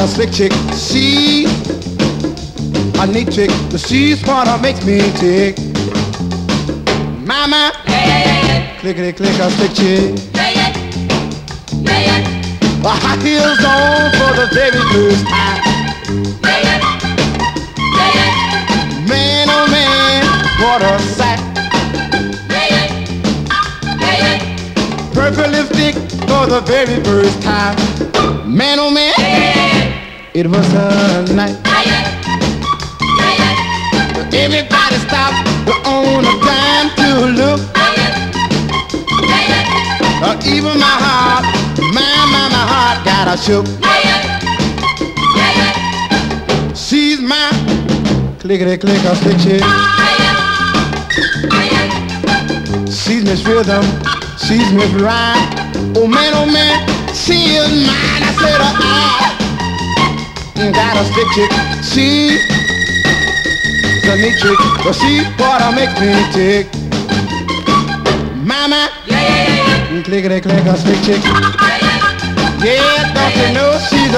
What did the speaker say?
slick chick. She a neat chick, but she's what makes me tick. Mama, clickety click, a slick chick. High heels on for the very first time. Man, oh man, what a sight. Purple lipstick for the very first time. Man, oh man, it was a night. Everybody stopped on a dime to look. Even my heart, my heart got a shook. She's my clickety click, a slick chick. She's Miss Rhythm, she's Miss Rhyme. Oh man, she is mine. I said, I got a slick chick. She's a neat chick, but she what makes me tick. Mama, clickety click, a slick chick. Yeah, don't you know she's a